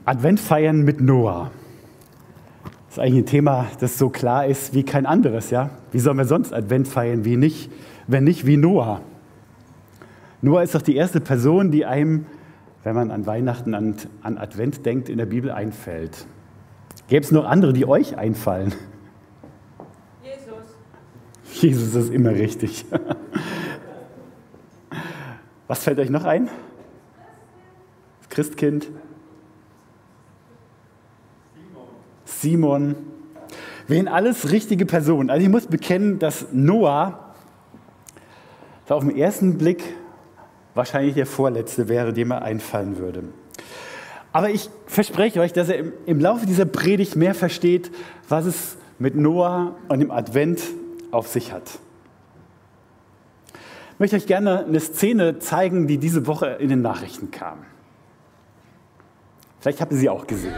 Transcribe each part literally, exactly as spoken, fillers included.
Advent feiern mit Noah. Das ist eigentlich ein Thema, das so klar ist wie kein anderes. Ja? Wie sollen wir sonst Advent feiern, wie nicht, wenn nicht wie Noah? Noah ist doch die erste Person, die einem, wenn man an Weihnachten, an, an Advent denkt, in der Bibel einfällt. Gäbe es noch andere, die euch einfallen? Jesus. Jesus ist immer richtig. Was fällt euch noch ein? Das Christkind? Simon. Wen alles richtige Personen. Also ich muss bekennen, dass Noah so auf den ersten Blick wahrscheinlich der Vorletzte wäre, dem er einfallen würde. Aber ich verspreche euch, dass er im, im Laufe dieser Predigt mehr versteht, was es mit Noah und dem Advent auf sich hat. Ich möchte euch gerne eine Szene zeigen, die diese Woche in den Nachrichten kam. Vielleicht habt ihr sie auch gesehen.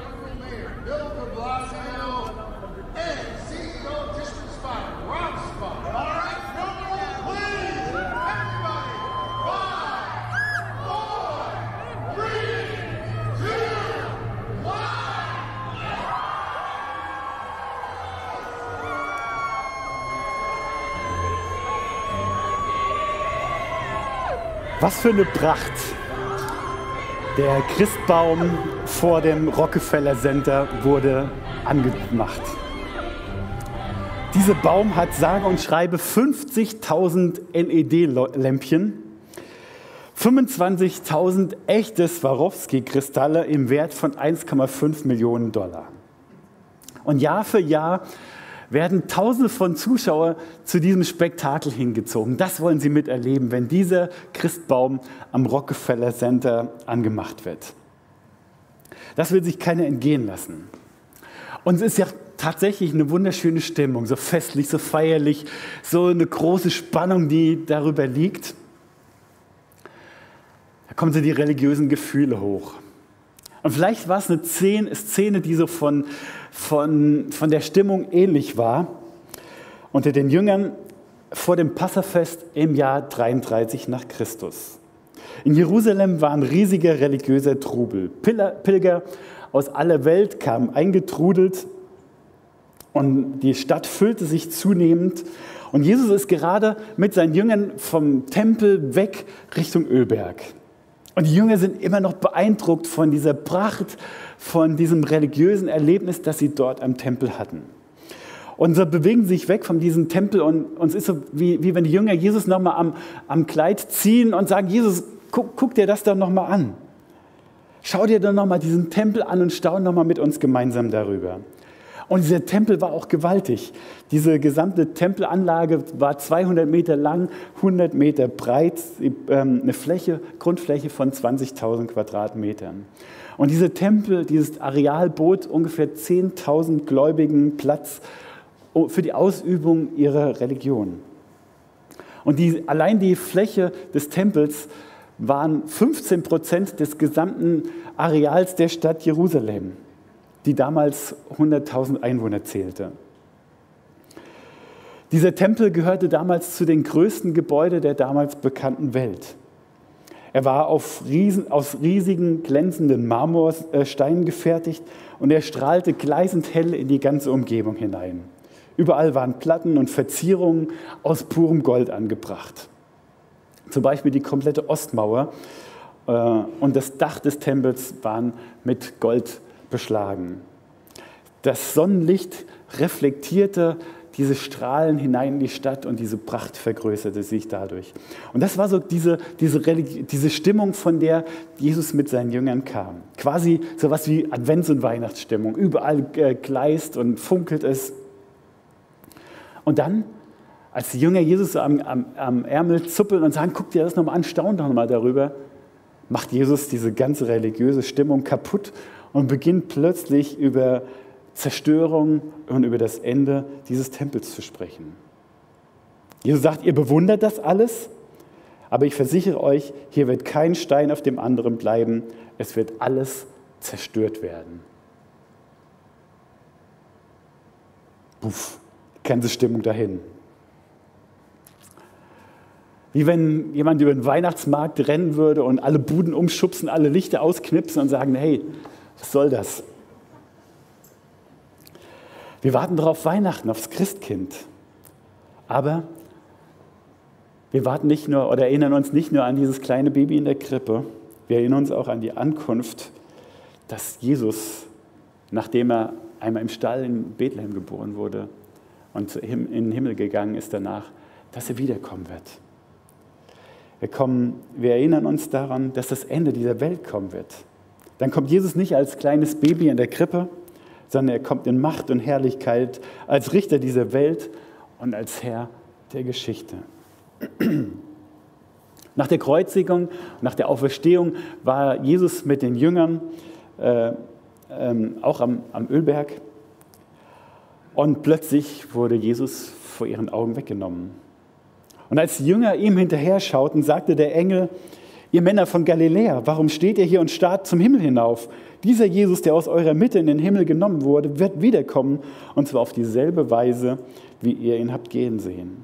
Was für eine Pracht! Der Christbaum vor dem Rockefeller Center wurde angemacht. Dieser Baum hat sage und schreibe fünfzigtausend L E D-Lämpchen, fünfundzwanzigtausend echte Swarovski-Kristalle im Wert von eins Komma fünf Millionen Dollar. Und Jahr für Jahr werden Tausende von Zuschauern zu diesem Spektakel hingezogen. Das wollen sie miterleben, wenn dieser Christbaum am Rockefeller Center angemacht wird. Das will sich keiner entgehen lassen. Und es ist ja tatsächlich eine wunderschöne Stimmung, so festlich, so feierlich, so eine große Spannung, die darüber liegt. Da kommen so die religiösen Gefühle hoch. Und vielleicht war es eine Szene, die so von, von, von der Stimmung ähnlich war, unter den Jüngern vor dem Passafest im Jahr dreiunddreißig nach Christus. In Jerusalem war ein riesiger religiöser Trubel. Pilger aus aller Welt kamen eingetrudelt und die Stadt füllte sich zunehmend. Und Jesus ist gerade mit seinen Jüngern vom Tempel weg Richtung Ölberg. Und die Jünger sind immer noch beeindruckt von dieser Pracht, von diesem religiösen Erlebnis, das sie dort am Tempel hatten. Und so bewegen sie sich weg von diesem Tempel und, und es ist so, wie, wie wenn die Jünger Jesus nochmal am, am Kleid ziehen und sagen, Jesus, guck, guck dir das doch nochmal an. Schau dir doch nochmal diesen Tempel an und staun nochmal mit uns gemeinsam darüber. Und dieser Tempel war auch gewaltig. Diese gesamte Tempelanlage war zweihundert Meter lang, hundert Meter breit, eine Fläche, Grundfläche von zwanzigtausend Quadratmetern. Und dieser Tempel, dieses Areal bot ungefähr zehntausend Gläubigen Platz für die Ausübung ihrer Religion. Und die, allein die Fläche des Tempels waren fünfzehn Prozent des gesamten Areals der Stadt Jerusalem, die damals hunderttausend Einwohner zählte. Dieser Tempel gehörte damals zu den größten Gebäuden der damals bekannten Welt. Er war auf riesen, aus riesigen, glänzenden Marmorsteinen gefertigt und er strahlte gleißend hell in die ganze Umgebung hinein. Überall waren Platten und Verzierungen aus purem Gold angebracht. Zum Beispiel die komplette Ostmauer äh, und das Dach des Tempels waren mit Gold beschlagen. Das Sonnenlicht reflektierte diese Strahlen hinein in die Stadt und diese Pracht vergrößerte sich dadurch. Und das war so diese, diese, Religi- diese Stimmung, von der Jesus mit seinen Jüngern kam. Quasi sowas wie Advents- und Weihnachtsstimmung. Überall äh, gleißt und funkelt es. Und dann, als die Jünger Jesus so am, am, am Ärmel zuppeln und sagen, guck dir das nochmal an, staun doch nochmal darüber, macht Jesus diese ganze religiöse Stimmung kaputt und beginnt plötzlich über Zerstörung und über das Ende dieses Tempels zu sprechen. Jesus sagt, ihr bewundert das alles, aber ich versichere euch, hier wird kein Stein auf dem anderen bleiben, es wird alles zerstört werden. Puff, die ganze Stimmung dahin. Wie wenn jemand über den Weihnachtsmarkt rennen würde und alle Buden umschubsen, alle Lichter ausknipsen und sagen, hey, Was soll das? Wir warten darauf Weihnachten, aufs Christkind. Aber wir warten nicht nur oder erinnern uns nicht nur an dieses kleine Baby in der Krippe, wir erinnern uns auch an die Ankunft, dass Jesus, nachdem er einmal im Stall in Bethlehem geboren wurde und in den Himmel gegangen ist danach, dass er wiederkommen wird. Wir, kommen, wir erinnern uns daran, dass das Ende dieser Welt kommen wird. Dann kommt Jesus nicht als kleines Baby in der Krippe, sondern er kommt in Macht und Herrlichkeit als Richter dieser Welt und als Herr der Geschichte. Nach der Kreuzigung, nach der Auferstehung war Jesus mit den Jüngern äh, ähm, auch am, am Ölberg und plötzlich wurde Jesus vor ihren Augen weggenommen. Und als die Jünger ihm hinterher schauten, sagte der Engel: Ihr Männer von Galiläa, warum steht ihr hier und starrt zum Himmel hinauf? Dieser Jesus, der aus eurer Mitte in den Himmel genommen wurde, wird wiederkommen, und zwar auf dieselbe Weise, wie ihr ihn habt gehen sehen.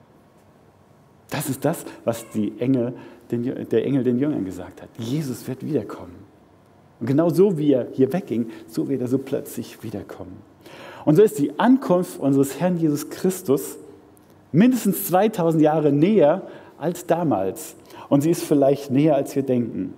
Das ist das, was die Engel, den, der Engel den Jüngern gesagt hat. Jesus wird wiederkommen. Und genau so, wie er hier wegging, so wird er so plötzlich wiederkommen. Und so ist die Ankunft unseres Herrn Jesus Christus mindestens zweitausend Jahre näher als damals. Und sie ist vielleicht näher, als wir denken.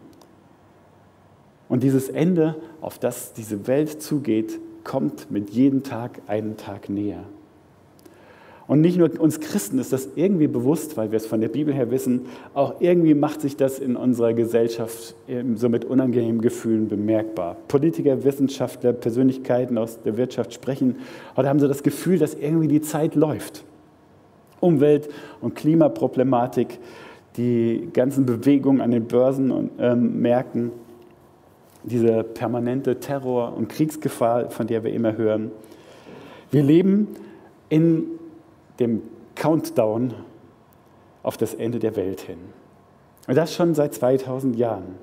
Und dieses Ende, auf das diese Welt zugeht, kommt mit jedem Tag einen Tag näher. Und nicht nur uns Christen ist das irgendwie bewusst, weil wir es von der Bibel her wissen, auch irgendwie macht sich das in unserer Gesellschaft so mit unangenehmen Gefühlen bemerkbar. Politiker, Wissenschaftler, Persönlichkeiten aus der Wirtschaft sprechen, oder haben so das Gefühl, dass irgendwie die Zeit läuft. Umwelt- und Klimaproblematik, die ganzen Bewegungen an den Börsen und ähm, Märkten, diese permanente Terror- und Kriegsgefahr, von der wir immer hören. Wir leben in dem Countdown auf das Ende der Welt hin. Und das schon seit zweitausend Jahren.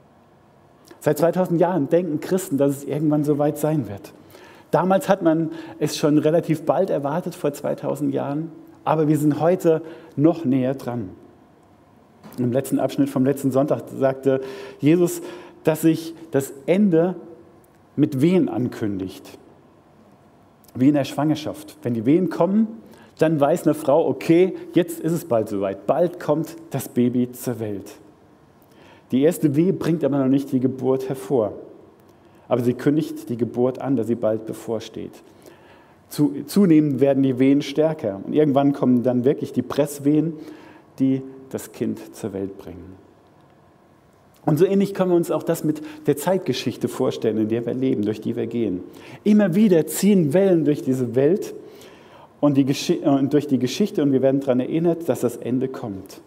Seit zweitausend Jahren denken Christen, dass es irgendwann so weit sein wird. Damals hat man es schon relativ bald erwartet, vor zweitausend Jahren, aber wir sind heute noch näher dran. Im letzten Abschnitt vom letzten Sonntag sagte Jesus, dass sich das Ende mit Wehen ankündigt. Wie in der Schwangerschaft. Wenn die Wehen kommen, dann weiß eine Frau, okay, jetzt ist es bald soweit. Bald kommt das Baby zur Welt. Die erste Wehe bringt aber noch nicht die Geburt hervor. Aber sie kündigt die Geburt an, dass sie bald bevorsteht. Zunehmend werden die Wehen stärker. Und irgendwann kommen dann wirklich die Presswehen, die das Kind zur Welt bringen. Und so ähnlich können wir uns auch das mit der Zeitgeschichte vorstellen, in der wir leben, durch die wir gehen. Immer wieder ziehen Wellen durch diese Welt und, die Gesch- und durch die Geschichte und wir werden daran erinnert, dass das Ende kommt.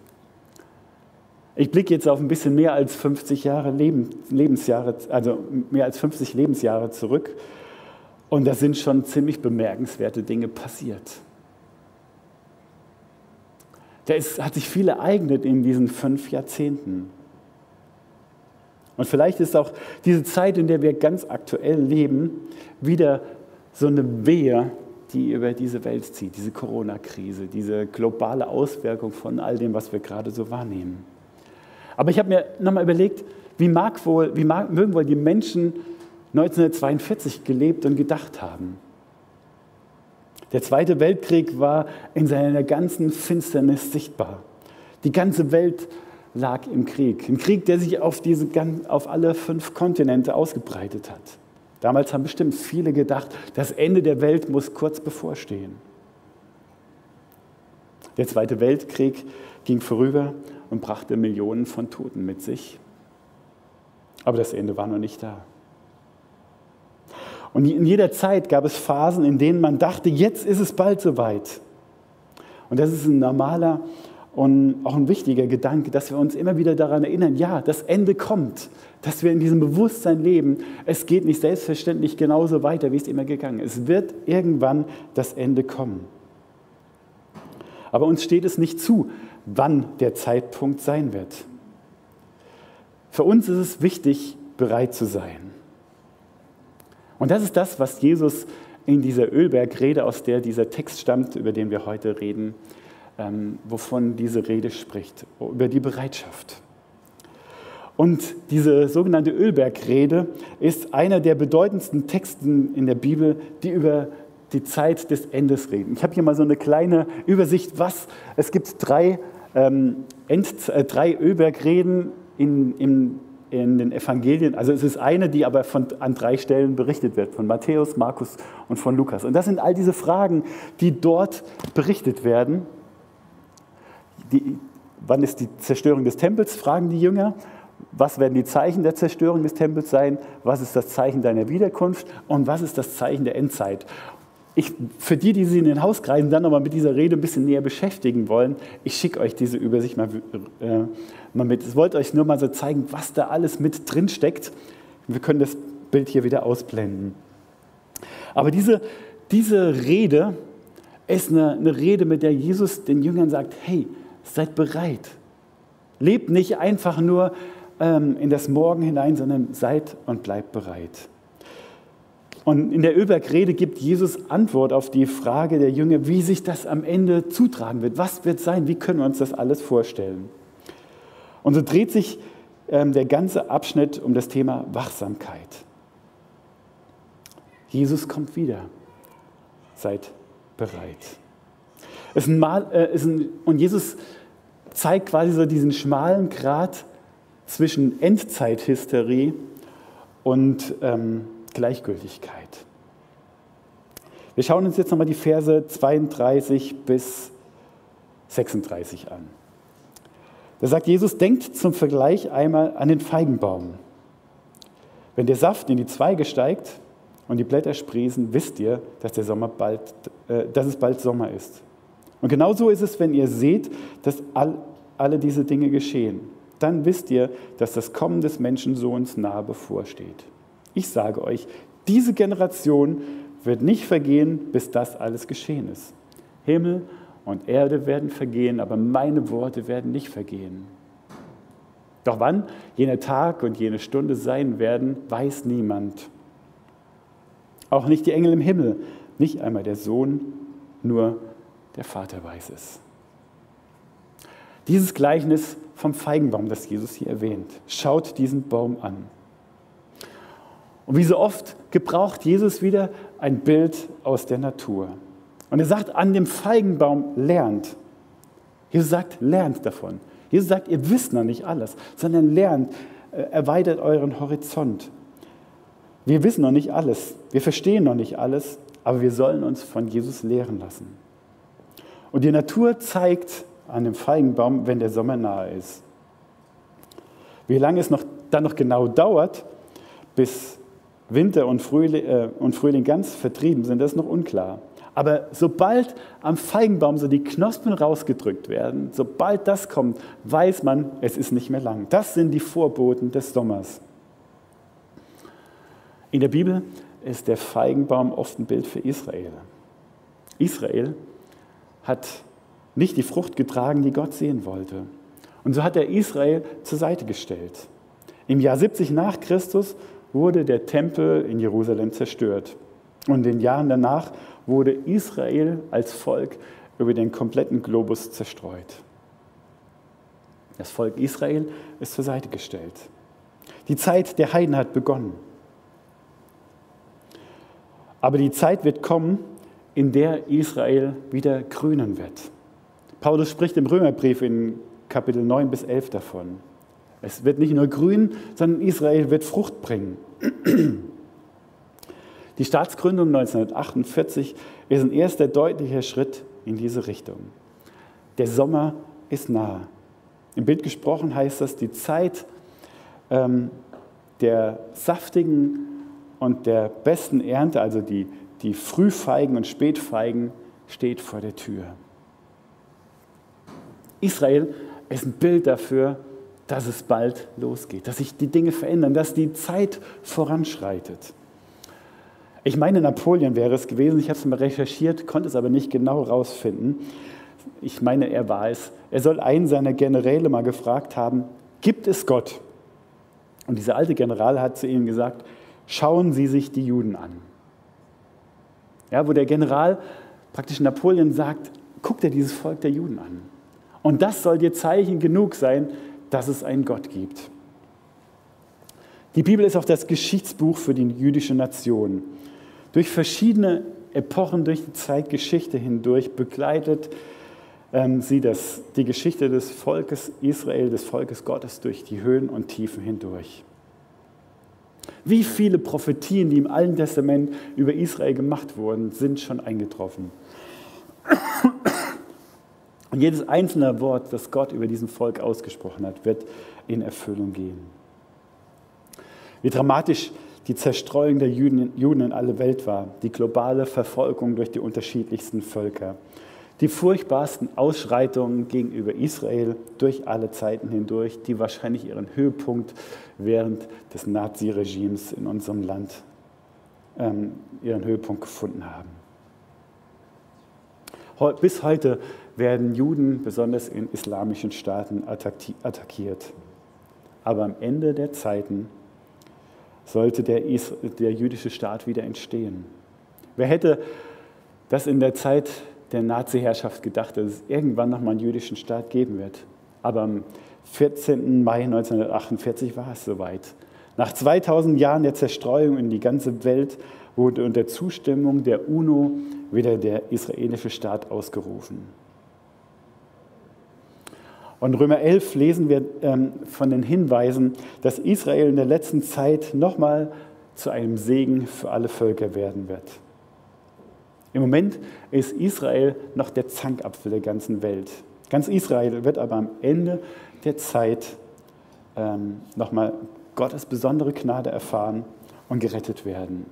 Ich blicke jetzt auf ein bisschen mehr als fünfzig Jahre Leben, Lebensjahre, also mehr als fünfzig Lebensjahre zurück und da sind schon ziemlich bemerkenswerte Dinge passiert. Da ist, hat sich viel ereignet in diesen fünf Jahrzehnten. Und vielleicht ist auch diese Zeit, in der wir ganz aktuell leben, wieder so eine Wehe, die über diese Welt zieht, diese Corona-Krise, diese globale Auswirkung von all dem, was wir gerade so wahrnehmen. Aber ich habe mir nochmal überlegt, wie, mag wohl, wie mag, mögen wohl die Menschen neunzehnhundertzweiundvierzig gelebt und gedacht haben. Der Zweite Weltkrieg war in seiner ganzen Finsternis sichtbar. Die ganze Welt lag im Krieg. Ein Krieg, der sich auf, diese, auf alle fünf Kontinente ausgebreitet hat. Damals haben bestimmt viele gedacht, das Ende der Welt muss kurz bevorstehen. Der Zweite Weltkrieg ging vorüber und brachte Millionen von Toten mit sich. Aber das Ende war noch nicht da. Und in jeder Zeit gab es Phasen, in denen man dachte, jetzt ist es bald soweit. Und das ist ein normaler und auch ein wichtiger Gedanke, dass wir uns immer wieder daran erinnern, ja, das Ende kommt, dass wir in diesem Bewusstsein leben, es geht nicht selbstverständlich genauso weiter, wie es immer gegangen ist. Es wird irgendwann das Ende kommen. Aber uns steht es nicht zu, wann der Zeitpunkt sein wird. Für uns ist es wichtig, bereit zu sein. Und das ist das, was Jesus in dieser Ölbergrede, aus der dieser Text stammt, über den wir heute reden, ähm, wovon diese Rede spricht, über die Bereitschaft. Und diese sogenannte Ölbergrede ist einer der bedeutendsten Texten in der Bibel, die über die Zeit des Endes reden. Ich habe hier mal so eine kleine Übersicht, was es gibt drei, ähm, End, äh, drei Ölbergreden in, in, in den Evangelien. Also es ist eine, die aber von, an drei Stellen berichtet wird, von Matthäus, Markus und von Lukas. Und das sind all diese Fragen, die dort berichtet werden. Die, wann ist die Zerstörung des Tempels, fragen die Jünger. Was werden die Zeichen der Zerstörung des Tempels sein? Was ist das Zeichen deiner Wiederkunft? Und was ist das Zeichen der Endzeit? Ich, für die, die sich in den Hauskreisen dann nochmal mit dieser Rede ein bisschen näher beschäftigen wollen, ich schicke euch diese Übersicht mal, äh, mal mit. Ich wollte euch nur mal so zeigen, was da alles mit drin steckt. Wir können das Bild hier wieder ausblenden. Aber diese, diese Rede ist eine, eine Rede, mit der Jesus den Jüngern sagt, hey, seid bereit. Lebt nicht einfach nur in das Morgen hinein, sondern seid und bleibt bereit. Und in der Ölbergrede gibt Jesus Antwort auf die Frage der Jünger, wie sich das am Ende zutragen wird. Was wird sein? Wie können wir uns das alles vorstellen? Und so dreht sich ähm, der ganze Abschnitt um das Thema Wachsamkeit. Jesus kommt wieder. Seid bereit. Es ist ein Mal, äh, ist ein, und Jesus zeigt quasi so diesen schmalen Grat zwischen Endzeithysterie und ähm, Gleichgültigkeit. Wir schauen uns jetzt nochmal die Verse zweiunddreißig bis sechsunddreißig an. Da sagt Jesus, denkt zum Vergleich einmal an den Feigenbaum. Wenn der Saft in die Zweige steigt und die Blätter sprießen, wisst ihr, dass, der Sommer bald, äh, dass es bald Sommer ist. Und genauso ist es, wenn ihr seht, dass all, alle diese Dinge geschehen. Dann wisst ihr, dass das Kommen des Menschensohns nahe bevorsteht. Ich sage euch, diese Generation wird nicht vergehen, bis das alles geschehen ist. Himmel und Erde werden vergehen, aber meine Worte werden nicht vergehen. Doch wann jener Tag und jene Stunde sein werden, weiß niemand. Auch nicht die Engel im Himmel, nicht einmal der Sohn, nur der Vater weiß es. Dieses Gleichnis vom Feigenbaum, das Jesus hier erwähnt, schaut diesen Baum an. Und wie so oft gebraucht Jesus wieder ein Bild aus der Natur. Und er sagt, an dem Feigenbaum lernt. Jesus sagt, lernt davon. Jesus sagt, ihr wisst noch nicht alles, sondern lernt, erweitert euren Horizont. Wir wissen noch nicht alles, wir verstehen noch nicht alles, aber wir sollen uns von Jesus lehren lassen. Und die Natur zeigt an dem Feigenbaum, wenn der Sommer nahe ist. Wie lange es noch, dann noch genau dauert, bis Winter und Frühling, äh, und Frühling ganz vertrieben sind, das ist noch unklar. Aber sobald am Feigenbaum so die Knospen rausgedrückt werden, sobald das kommt, weiß man, es ist nicht mehr lang. Das sind die Vorboten des Sommers. In der Bibel ist der Feigenbaum oft ein Bild für Israel. Israel hat nicht die Frucht getragen, die Gott sehen wollte. Und so hat er Israel zur Seite gestellt. Im Jahr siebzig nach Christus wurde der Tempel in Jerusalem zerstört. Und in den Jahren danach wurde Israel als Volk über den kompletten Globus zerstreut. Das Volk Israel ist zur Seite gestellt. Die Zeit der Heiden hat begonnen. Aber die Zeit wird kommen, in der Israel wieder grünen wird. Paulus spricht im Römerbrief in Kapitel neun bis elf davon. Es wird nicht nur grün, sondern Israel wird Frucht bringen. Die Staatsgründung neunzehnhundertachtundvierzig ist ein erster deutlicher Schritt in diese Richtung. Der Sommer ist nahe. Im Bild gesprochen heißt das, die Zeit ähm, der saftigen und der besten Ernte, also die, die Frühfeigen und Spätfeigen, steht vor der Tür. Israel ist ein Bild dafür, dass es bald losgeht, dass sich die Dinge verändern, dass die Zeit voranschreitet. Ich meine, Napoleon wäre es gewesen, ich habe es mal recherchiert, konnte es aber nicht genau rausfinden. Ich meine, er war es. Er soll einen seiner Generäle mal gefragt haben, gibt es Gott? Und dieser alte General hat zu ihm gesagt, schauen Sie sich die Juden an. Ja, wo der General, praktisch Napoleon, sagt, guck dir dieses Volk der Juden an. Und das soll dir Zeichen genug sein, dass es einen Gott gibt. Die Bibel ist auch das Geschichtsbuch für die jüdische Nation. Durch verschiedene Epochen, durch die Zeitgeschichte hindurch begleitet ähm, sie das, die Geschichte des Volkes Israel, des Volkes Gottes durch die Höhen und Tiefen hindurch. Wie viele Prophetien, die im Alten Testament über Israel gemacht wurden, sind schon eingetroffen. Und jedes einzelne Wort, das Gott über diesen Volk ausgesprochen hat, wird in Erfüllung gehen. Wie dramatisch die Zerstreuung der Juden, Juden in alle Welt war, die globale Verfolgung durch die unterschiedlichsten Völker, die furchtbarsten Ausschreitungen gegenüber Israel durch alle Zeiten hindurch, die wahrscheinlich ihren Höhepunkt während des Nazi-Regimes in unserem Land ähm, ihren Höhepunkt gefunden haben. Bis heute werden Juden, besonders in islamischen Staaten, attackiert. Aber am Ende der Zeiten sollte der, Is- der jüdische Staat wieder entstehen. Wer hätte das in der Zeit der Nazi-Herrschaft gedacht, dass es irgendwann noch mal einen jüdischen Staat geben wird? Aber am vierzehnten Mai neunzehnhundertachtundvierzig war es soweit. Nach zweitausend Jahren der Zerstreuung in die ganze Welt wurde unter Zustimmung der UNO wieder der israelische Staat ausgerufen. Und in Römer elf lesen wir ähm, von den Hinweisen, dass Israel in der letzten Zeit nochmal zu einem Segen für alle Völker werden wird. Im Moment ist Israel noch der Zankapfel der ganzen Welt. Ganz Israel wird aber am Ende der Zeit ähm, nochmal Gottes besondere Gnade erfahren und gerettet werden.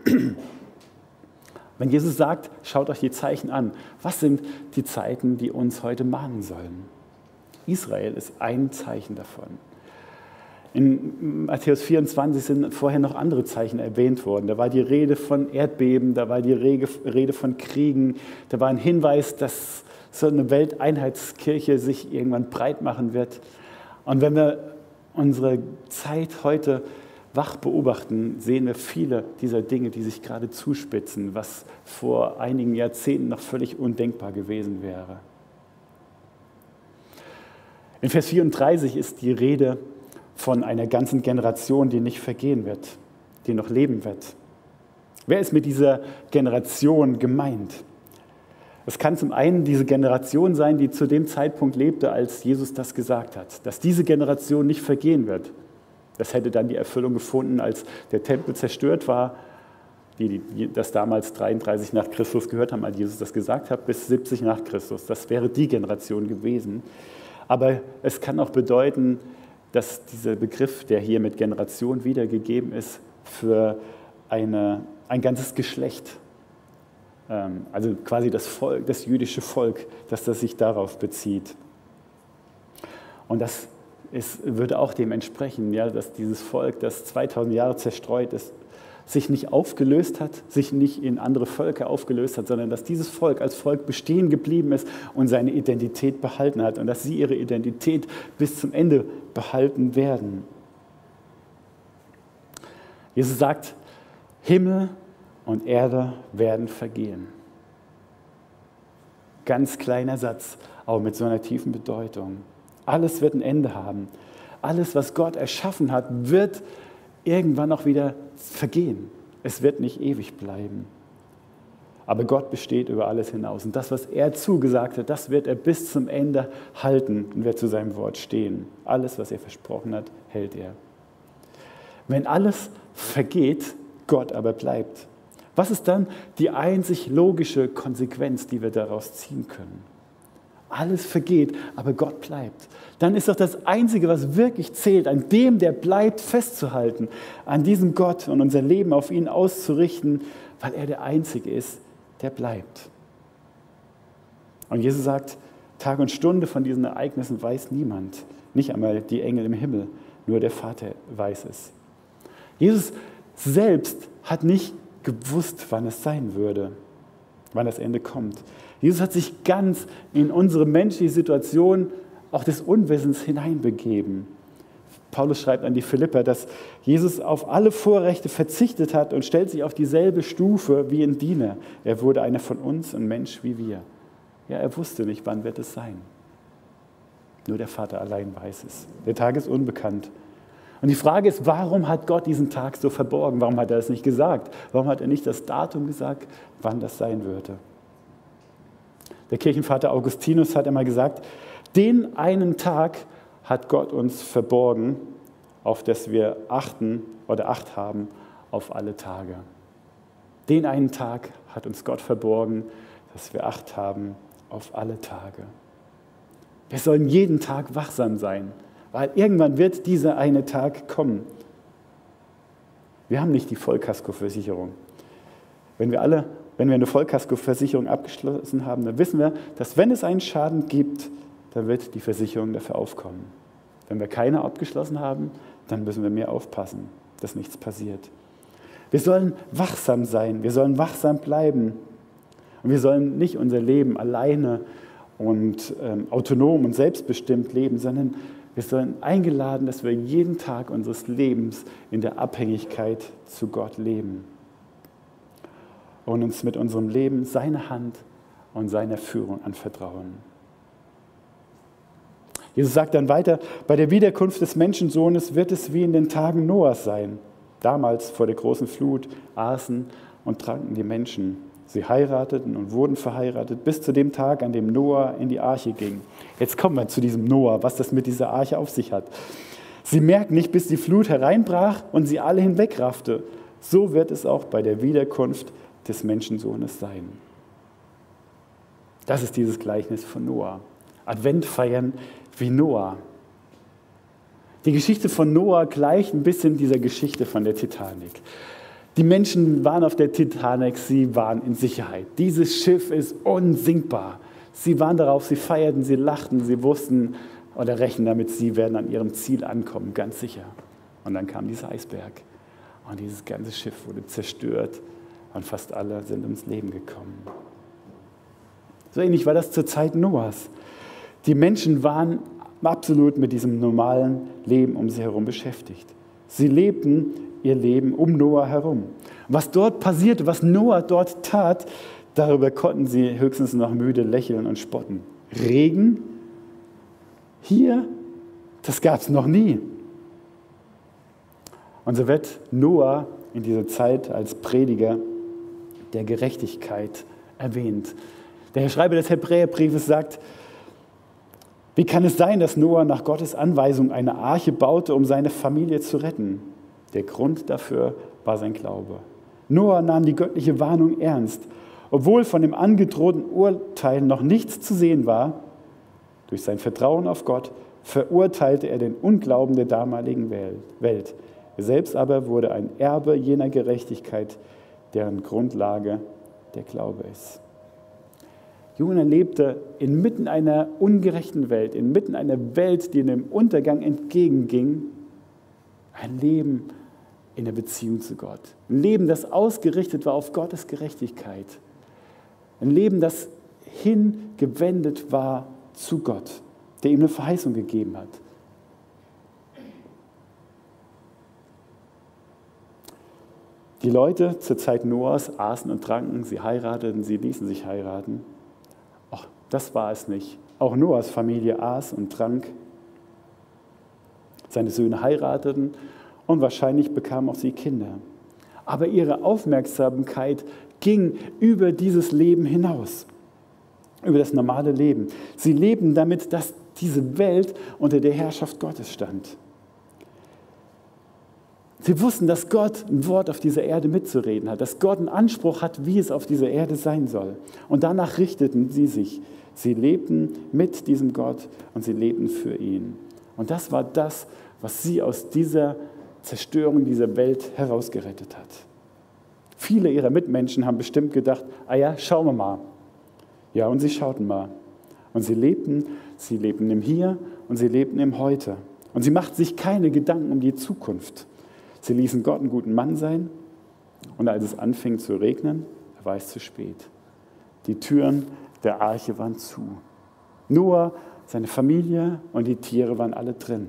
Wenn Jesus sagt, schaut euch die Zeichen an, was sind die Zeiten, die uns heute mahnen sollen? Israel ist ein Zeichen davon. In Matthäus vierundzwanzig sind vorher noch andere Zeichen erwähnt worden. Da war die Rede von Erdbeben, da war die Rede von Kriegen, da war ein Hinweis, dass so eine Welteinheitskirche sich irgendwann breit machen wird. Und wenn wir unsere Zeit heute wach beobachten, sehen wir viele dieser Dinge, die sich gerade zuspitzen, was vor einigen Jahrzehnten noch völlig undenkbar gewesen wäre. In Vers vierunddreißig ist die Rede von einer ganzen Generation, die nicht vergehen wird, die noch leben wird. Wer ist mit dieser Generation gemeint? Es kann zum einen diese Generation sein, die zu dem Zeitpunkt lebte, als Jesus das gesagt hat, dass diese Generation nicht vergehen wird. Das hätte dann die Erfüllung gefunden, als der Tempel zerstört war, die, die das damals dreiunddreißig nach Christus gehört haben, als Jesus das gesagt hat, bis siebzig nach Christus. Das wäre die Generation gewesen. Aber es kann auch bedeuten, dass dieser Begriff, der hier mit Generation wiedergegeben ist, für eine, ein ganzes Geschlecht, ähm, also quasi das Volk, das jüdische Volk, dass das sich darauf bezieht. Und das ist, würde auch dem entsprechen, ja, dass dieses Volk, das zweitausend Jahre zerstreut ist, sich nicht aufgelöst hat, sich nicht in andere Völker aufgelöst hat, sondern dass dieses Volk als Volk bestehen geblieben ist und seine Identität behalten hat und dass sie ihre Identität bis zum Ende behalten werden. Jesus sagt, Himmel und Erde werden vergehen. Ganz kleiner Satz, aber mit so einer tiefen Bedeutung. Alles wird ein Ende haben. Alles, was Gott erschaffen hat, wird irgendwann auch wieder vergehen. Es wird nicht ewig bleiben. Aber Gott besteht über alles hinaus. Und das, was er zugesagt hat, das wird er bis zum Ende halten und wird zu seinem Wort stehen. Alles, was er versprochen hat, hält er. Wenn alles vergeht, Gott aber bleibt, was ist dann die einzig logische Konsequenz, die wir daraus ziehen können? Alles vergeht, aber Gott bleibt. Dann ist doch das Einzige, was wirklich zählt, an dem, der bleibt, festzuhalten, an diesem Gott und unser Leben auf ihn auszurichten, weil er der Einzige ist, der bleibt. Und Jesus sagt, Tag und Stunde von diesen Ereignissen weiß niemand, nicht einmal die Engel im Himmel, nur der Vater weiß es. Jesus selbst hat nicht gewusst, wann es sein würde, wann das Ende kommt. Jesus hat sich ganz in unsere menschliche Situation auch des Unwissens hineinbegeben. Paulus schreibt an die Philipper, dass Jesus auf alle Vorrechte verzichtet hat und stellt sich auf dieselbe Stufe wie ein Diener. Er wurde einer von uns, ein Mensch wie wir. Ja, er wusste nicht, wann wird es sein. Nur der Vater allein weiß es. Der Tag ist unbekannt. Und die Frage ist, warum hat Gott diesen Tag so verborgen? Warum hat er es nicht gesagt? Warum hat er nicht das Datum gesagt, wann das sein würde? Der Kirchenvater Augustinus hat einmal gesagt, den einen Tag hat Gott uns verborgen, auf das wir achten oder Acht haben auf alle Tage. Den einen Tag hat uns Gott verborgen, dass wir Acht haben auf alle Tage. Wir sollen jeden Tag wachsam sein, weil irgendwann wird dieser eine Tag kommen. Wir haben nicht die Vollkaskoversicherung. Wenn wir alle, wenn wir eine Vollkaskoversicherung abgeschlossen haben, dann wissen wir, dass wenn es einen Schaden gibt, dann wird die Versicherung dafür aufkommen. Wenn wir keine abgeschlossen haben, dann müssen wir mehr aufpassen, dass nichts passiert. Wir sollen wachsam sein, wir sollen wachsam bleiben. Und wir sollen nicht unser Leben alleine und ähm, autonom und selbstbestimmt leben, sondern wir sollen eingeladen, dass wir jeden Tag unseres Lebens in der Abhängigkeit zu Gott leben und uns mit unserem Leben seine Hand und seiner Führung anvertrauen. Jesus sagt dann weiter, bei der Wiederkunft des Menschensohnes wird es wie in den Tagen Noahs sein. Damals vor der großen Flut aßen und tranken die Menschen. Sie heirateten und wurden verheiratet bis zu dem Tag, an dem Noah in die Arche ging. Jetzt kommen wir zu diesem Noah, was das mit dieser Arche auf sich hat. Sie merkten nicht, bis die Flut hereinbrach und sie alle hinwegraffte. So wird es auch bei der Wiederkunft des Menschensohnes sein. Das ist dieses Gleichnis von Noah. Advent feiern wie Noah. Die Geschichte von Noah gleicht ein bisschen dieser Geschichte von der Titanic. Die Menschen waren auf der Titanic, sie waren in Sicherheit. Dieses Schiff ist unsinkbar. Sie waren darauf, sie feierten, sie lachten, sie wussten oder rechnen damit, sie werden an ihrem Ziel ankommen, ganz sicher. Und dann kam dieser Eisberg und dieses ganze Schiff wurde zerstört und fast alle sind ums Leben gekommen. So ähnlich war das zur Zeit Noahs. Die Menschen waren absolut mit diesem normalen Leben um sie herum beschäftigt. Sie lebten ihr Leben um Noah herum. Was dort passierte, was Noah dort tat, darüber konnten sie höchstens noch müde lächeln und spotten. Regen? Hier? Das gab es noch nie. Und so wird Noah in dieser Zeit als Prediger der Gerechtigkeit erwähnt. Der Schreiber des Hebräerbriefes sagt, wie kann es sein, dass Noah nach Gottes Anweisung eine Arche baute, um seine Familie zu retten? Der Grund dafür war sein Glaube. Noah nahm die göttliche Warnung ernst. Obwohl von dem angedrohten Urteil noch nichts zu sehen war, durch sein Vertrauen auf Gott verurteilte er den Unglauben der damaligen Welt. Er selbst aber wurde ein Erbe jener Gerechtigkeit, deren Grundlage der Glaube ist. Jonah lebte inmitten einer ungerechten Welt, inmitten einer Welt, die dem Untergang entgegenging, ein Leben in der Beziehung zu Gott. Ein Leben, das ausgerichtet war auf Gottes Gerechtigkeit. Ein Leben, das hingewendet war zu Gott, der ihm eine Verheißung gegeben hat. Die Leute zur Zeit Noahs aßen und tranken, sie heirateten, sie ließen sich heiraten. Ach, das war es nicht. Auch Noahs Familie aß und trank. Seine Söhne heirateten und wahrscheinlich bekamen auch sie Kinder. Aber ihre Aufmerksamkeit ging über dieses Leben hinaus, über das normale Leben. Sie lebten damit, dass diese Welt unter der Herrschaft Gottes stand. Sie wussten, dass Gott ein Wort auf dieser Erde mitzureden hat, dass Gott einen Anspruch hat, wie es auf dieser Erde sein soll. Und danach richteten sie sich. Sie lebten mit diesem Gott und sie lebten für ihn. Und das war das, was sie aus dieser Zerstörung dieser Welt herausgerettet hat. Viele ihrer Mitmenschen haben bestimmt gedacht, ah ja, schauen wir mal. Ja, und sie schauten mal. Und sie lebten, sie lebten im Hier und sie lebten im Heute. Und sie machten sich keine Gedanken um die Zukunft. Sie ließen Gott einen guten Mann sein und als es anfing zu regnen, war es zu spät. Die Türen der Arche waren zu. Noah, seine Familie und die Tiere waren alle drin.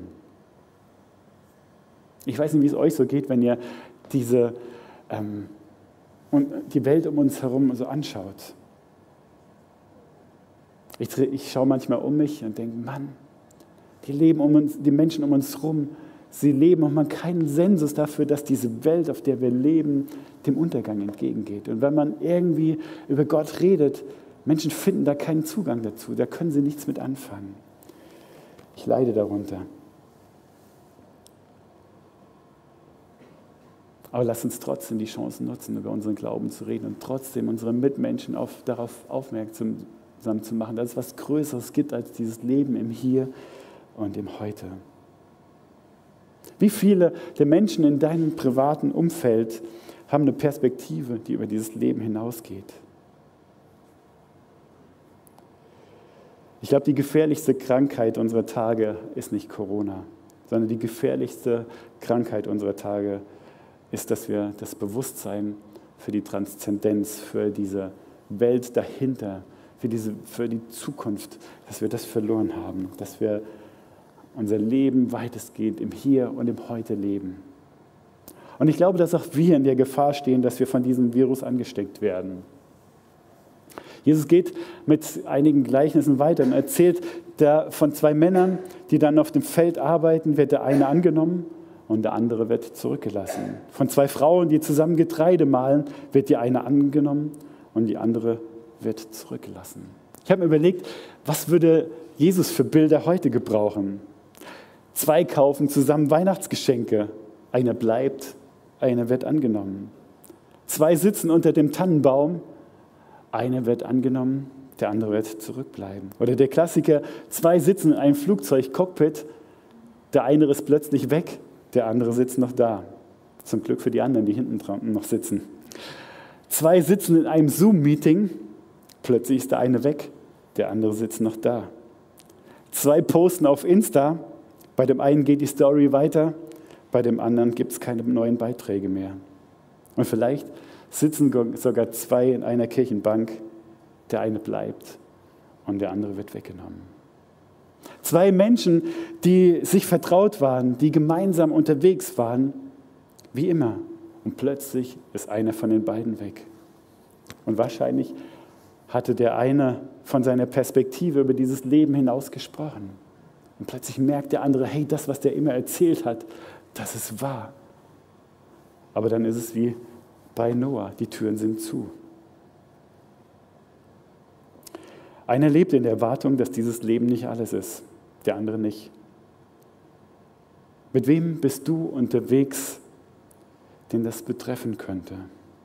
Ich weiß nicht, wie es euch so geht, wenn ihr diese, ähm, und die Welt um uns herum so anschaut. Ich, ich schaue manchmal um mich und denke, Mann, die leben um uns, die Menschen um uns herum, sie leben und man keinen Sensus dafür, dass diese Welt, auf der wir leben, dem Untergang entgegengeht. Und wenn man irgendwie über Gott redet, Menschen finden da keinen Zugang dazu, da können sie nichts mit anfangen. Ich leide darunter. Aber lass uns trotzdem die Chance nutzen, über unseren Glauben zu reden und trotzdem unsere Mitmenschen auf, darauf aufmerksam zu machen, dass es was Größeres gibt als dieses Leben im Hier und im Heute. Wie viele der Menschen in deinem privaten Umfeld haben eine Perspektive, die über dieses Leben hinausgeht? Ich glaube, die gefährlichste Krankheit unserer Tage ist nicht Corona, sondern die gefährlichste Krankheit unserer Tage ist, dass wir das Bewusstsein für die Transzendenz, für diese Welt dahinter, für, diese, für die Zukunft, dass wir das verloren haben, dass wir unser Leben weitestgehend im Hier und im Heute leben. Und ich glaube, dass auch wir in der Gefahr stehen, dass wir von diesem Virus angesteckt werden. Jesus geht mit einigen Gleichnissen weiter und erzählt da von zwei Männern, die dann auf dem Feld arbeiten, wird der eine angenommen und der andere wird zurückgelassen. Von zwei Frauen, die zusammen Getreide mahlen, wird die eine angenommen und die andere wird zurückgelassen. Ich habe mir überlegt, was würde Jesus für Bilder heute gebrauchen? Zwei kaufen zusammen Weihnachtsgeschenke. Einer bleibt, einer wird angenommen. Zwei sitzen unter dem Tannenbaum. Einer wird angenommen, der andere wird zurückbleiben. Oder der Klassiker, zwei sitzen in einem Flugzeugcockpit, der eine ist plötzlich weg, der andere sitzt noch da. Zum Glück für die anderen, die hinten dran noch sitzen. Zwei sitzen in einem Zoom-Meeting, plötzlich ist der eine weg, der andere sitzt noch da. Zwei posten auf Insta, bei dem einen geht die Story weiter, bei dem anderen gibt es keine neuen Beiträge mehr. Und vielleicht sitzen sogar zwei in einer Kirchenbank, der eine bleibt und der andere wird weggenommen. Zwei Menschen, die sich vertraut waren, die gemeinsam unterwegs waren, wie immer. Und plötzlich ist einer von den beiden weg. Und wahrscheinlich hatte der eine von seiner Perspektive über dieses Leben hinaus gesprochen. Und plötzlich merkt der andere, hey, das, was der immer erzählt hat, das ist wahr. Aber dann ist es wie bei Noah, die Türen sind zu. Einer lebt in der Erwartung, dass dieses Leben nicht alles ist, der andere nicht. Mit wem bist du unterwegs, den das betreffen könnte?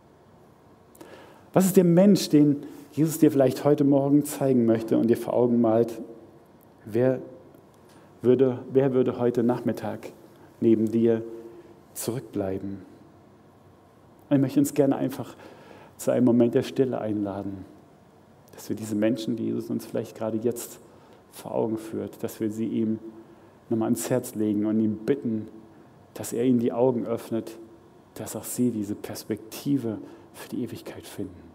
Was ist der Mensch, den Jesus dir vielleicht heute Morgen zeigen möchte und dir vor Augen malt? Wer würde, wer würde heute Nachmittag neben dir zurückbleiben? Ich möchte uns gerne einfach zu einem Moment der Stille einladen, dass wir diese Menschen, die Jesus uns vielleicht gerade jetzt vor Augen führt, dass wir sie ihm nochmal ans Herz legen und ihm bitten, dass er ihnen die Augen öffnet, dass auch sie diese Perspektive für die Ewigkeit finden.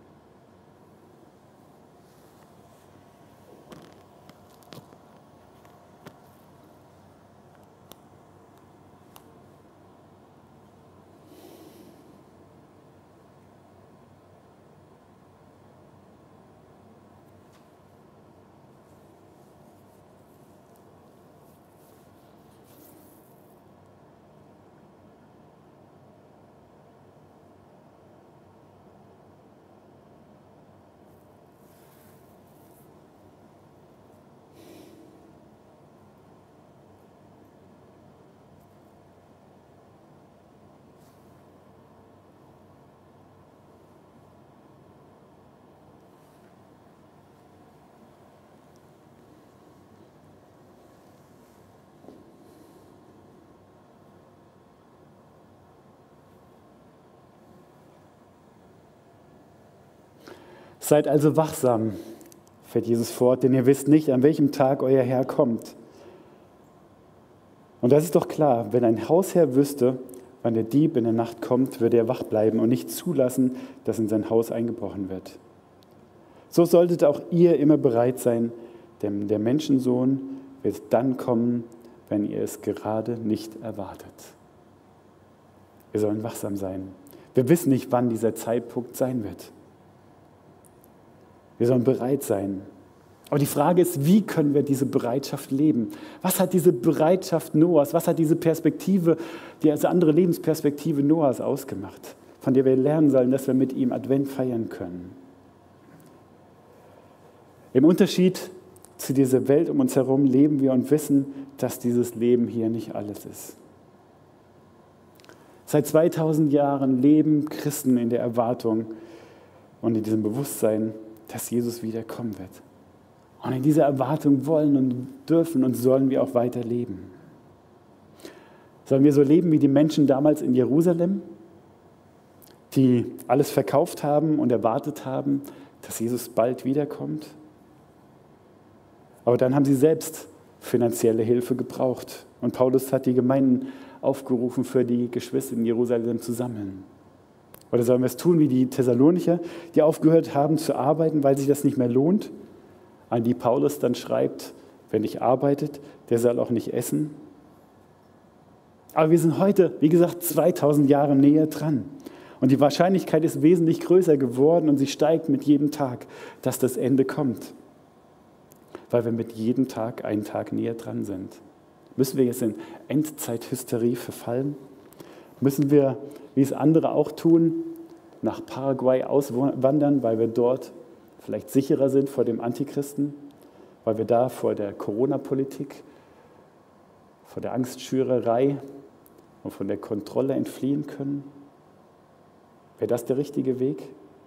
Seid also wachsam, fährt Jesus fort, denn ihr wisst nicht, an welchem Tag euer Herr kommt. Und das ist doch klar, wenn ein Hausherr wüsste, wann der Dieb in der Nacht kommt, würde er wach bleiben und nicht zulassen, dass in sein Haus eingebrochen wird. So solltet auch ihr immer bereit sein, denn der Menschensohn wird dann kommen, wenn ihr es gerade nicht erwartet. Wir sollen wachsam sein. Wir wissen nicht, wann dieser Zeitpunkt sein wird. Wir sollen bereit sein. Aber die Frage ist, wie können wir diese Bereitschaft leben? Was hat diese Bereitschaft Noahs, was hat diese Perspektive, die also andere Lebensperspektive Noahs ausgemacht, von der wir lernen sollen, dass wir mit ihm Advent feiern können? Im Unterschied zu dieser Welt um uns herum leben wir und wissen, dass dieses Leben hier nicht alles ist. Seit zweitausend Jahren leben Christen in der Erwartung und in diesem Bewusstsein, dass Jesus wiederkommen wird. Und in dieser Erwartung wollen und dürfen und sollen wir auch weiter leben. Sollen wir so leben wie die Menschen damals in Jerusalem, die alles verkauft haben und erwartet haben, dass Jesus bald wiederkommt? Aber dann haben sie selbst finanzielle Hilfe gebraucht. Und Paulus hat die Gemeinden aufgerufen, für die Geschwister in Jerusalem zu sammeln. Oder sollen wir es tun wie die Thessalonicher, die aufgehört haben zu arbeiten, weil sich das nicht mehr lohnt? An die Paulus dann schreibt, wer nicht arbeitet, der soll auch nicht essen. Aber wir sind heute, wie gesagt, zweitausend Jahre näher dran. Und die Wahrscheinlichkeit ist wesentlich größer geworden und sie steigt mit jedem Tag, dass das Ende kommt. Weil wir mit jedem Tag einen Tag näher dran sind. Müssen wir jetzt in Endzeithysterie verfallen? Müssen wir, wie es andere auch tun, nach Paraguay auswandern, weil wir dort vielleicht sicherer sind vor dem Antichristen, weil wir da vor der Corona-Politik, vor der Angstschürerei und von der Kontrolle entfliehen können? Wäre das der richtige Weg?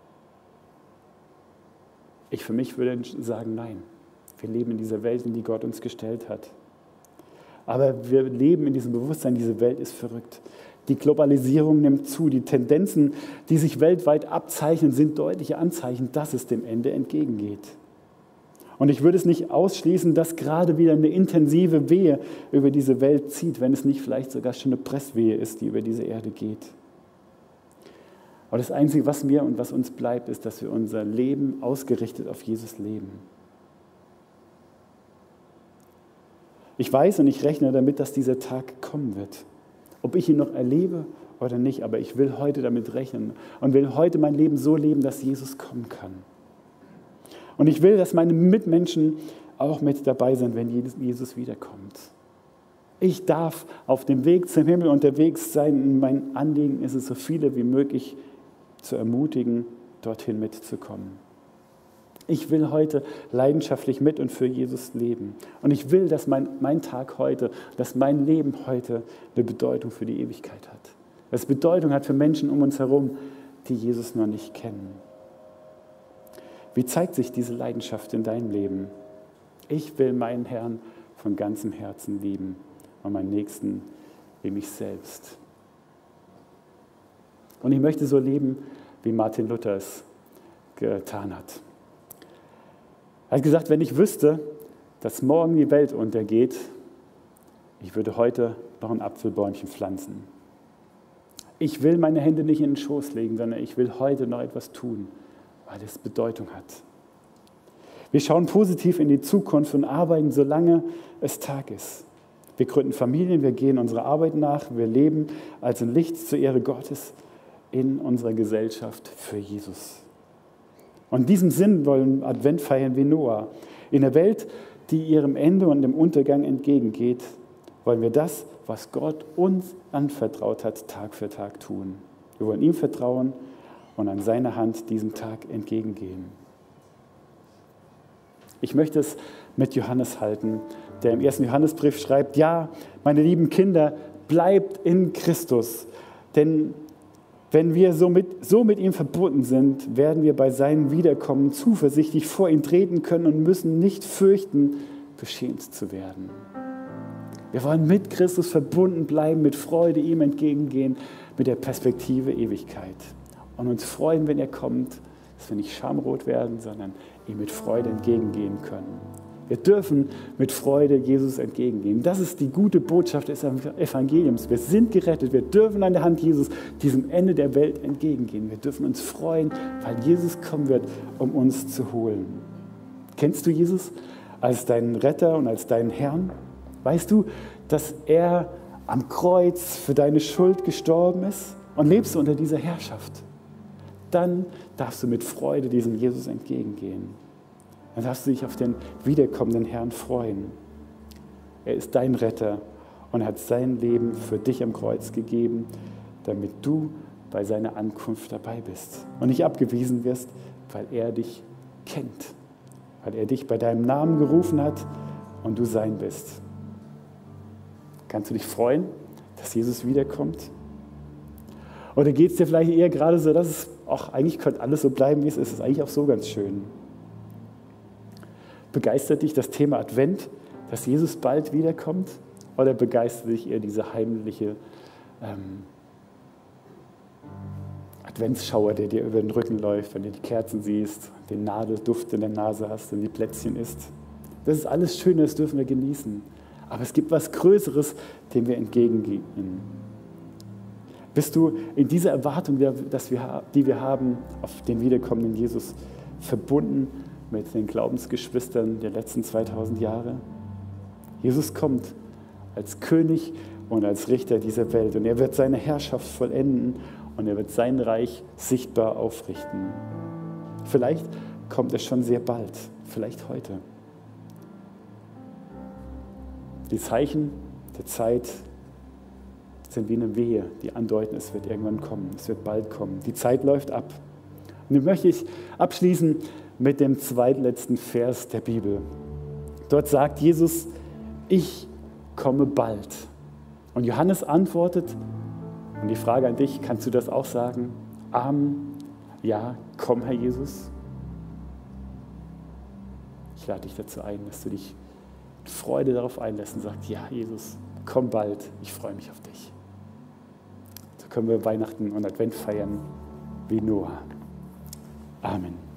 Ich für mich würde sagen, nein. Wir leben in dieser Welt, in die Gott uns gestellt hat. Aber wir leben in diesem Bewusstsein, diese Welt ist verrückt. Die Globalisierung nimmt zu. Die Tendenzen, die sich weltweit abzeichnen, sind deutliche Anzeichen, dass es dem Ende entgegengeht. Und ich würde es nicht ausschließen, dass gerade wieder eine intensive Wehe über diese Welt zieht, wenn es nicht vielleicht sogar schon eine Presswehe ist, die über diese Erde geht. Aber das Einzige, was mir und was uns bleibt, ist, dass wir unser Leben ausgerichtet auf Jesus leben. Ich weiß und ich rechne damit, dass dieser Tag kommen wird. Ob ich ihn noch erlebe oder nicht, aber ich will heute damit rechnen und will heute mein Leben so leben, dass Jesus kommen kann. Und ich will, dass meine Mitmenschen auch mit dabei sind, wenn Jesus wiederkommt. Ich darf auf dem Weg zum Himmel unterwegs sein und mein Anliegen ist es, so viele wie möglich zu ermutigen, dorthin mitzukommen. Ich will heute leidenschaftlich mit und für Jesus leben. Und ich will, dass mein, mein Tag heute, dass mein Leben heute eine Bedeutung für die Ewigkeit hat. Dass es Bedeutung hat für Menschen um uns herum, die Jesus noch nicht kennen. Wie zeigt sich diese Leidenschaft in deinem Leben? Ich will meinen Herrn von ganzem Herzen lieben und meinen Nächsten wie mich selbst. Und ich möchte so leben, wie Martin Luther es getan hat. Er hat gesagt, wenn ich wüsste, dass morgen die Welt untergeht, ich würde heute noch ein Apfelbäumchen pflanzen. Ich will meine Hände nicht in den Schoß legen, sondern ich will heute noch etwas tun, weil es Bedeutung hat. Wir schauen positiv in die Zukunft und arbeiten, solange es Tag ist. Wir gründen Familien, wir gehen unserer Arbeit nach, wir leben als ein Licht zur Ehre Gottes in unserer Gesellschaft für Jesus. Und in diesem Sinn wollen wir Advent feiern wie Noah. In der Welt, die ihrem Ende und dem Untergang entgegengeht, wollen wir das, was Gott uns anvertraut hat, Tag für Tag tun. Wir wollen ihm vertrauen und an seiner Hand diesem Tag entgegengehen. Ich möchte es mit Johannes halten, der im ersten Johannesbrief schreibt, ja, meine lieben Kinder, bleibt in Christus, denn wenn wir so mit, so mit ihm verbunden sind, werden wir bei seinem Wiederkommen zuversichtlich vor ihn treten können und müssen nicht fürchten, beschämt zu werden. Wir wollen mit Christus verbunden bleiben, mit Freude ihm entgegengehen, mit der Perspektive Ewigkeit. Und uns freuen, wenn er kommt, dass wir nicht schamrot werden, sondern ihm mit Freude entgegengehen können. Wir dürfen mit Freude Jesus entgegengehen. Das ist die gute Botschaft des Evangeliums. Wir sind gerettet. Wir dürfen an der Hand Jesus diesem Ende der Welt entgegengehen. Wir dürfen uns freuen, weil Jesus kommen wird, um uns zu holen. Kennst du Jesus als deinen Retter und als deinen Herrn? Weißt du, dass er am Kreuz für deine Schuld gestorben ist? Und lebst du unter dieser Herrschaft? Dann darfst du mit Freude diesem Jesus entgegengehen. dann darfst du dich auf den wiederkommenden Herrn freuen. Er ist dein Retter und hat sein Leben für dich am Kreuz gegeben, damit du bei seiner Ankunft dabei bist und nicht abgewiesen wirst, weil er dich kennt, weil er dich bei deinem Namen gerufen hat und du sein bist. Kannst du dich freuen, dass Jesus wiederkommt? Oder geht es dir vielleicht eher gerade so, dass es auch eigentlich könnte alles so bleiben, wie es ist? Es ist eigentlich auch so ganz schön. Begeistert dich das Thema Advent, dass Jesus bald wiederkommt? Oder begeistert dich eher diese heimliche ähm, Adventsschauer, der dir über den Rücken läuft, wenn du die Kerzen siehst, den Nadelduft in der Nase hast und die Plätzchen isst? Das ist alles schön, das dürfen wir genießen. Aber es gibt was Größeres, dem wir entgegengehen. Bist du in dieser Erwartung, dass wir, die wir haben, auf den wiederkommenden Jesus verbunden mit den Glaubensgeschwistern der letzten zweitausend Jahre? Jesus kommt als König und als Richter dieser Welt und er wird seine Herrschaft vollenden und er wird sein Reich sichtbar aufrichten. Vielleicht kommt er schon sehr bald, vielleicht heute. Die Zeichen der Zeit sind wie eine Wehe, die andeuten, es wird irgendwann kommen, es wird bald kommen. Die Zeit läuft ab. Und nun möchte ich abschließen mit dem zweitletzten Vers der Bibel. Dort sagt Jesus, ich komme bald. Und Johannes antwortet, und die Frage an dich, kannst du das auch sagen? Amen, ja, komm, Herr Jesus. Ich lade dich dazu ein, dass du dich mit Freude darauf einlässt und sagst, ja, Jesus, komm bald, ich freue mich auf dich. So können wir Weihnachten und Advent feiern wie Noah. Amen.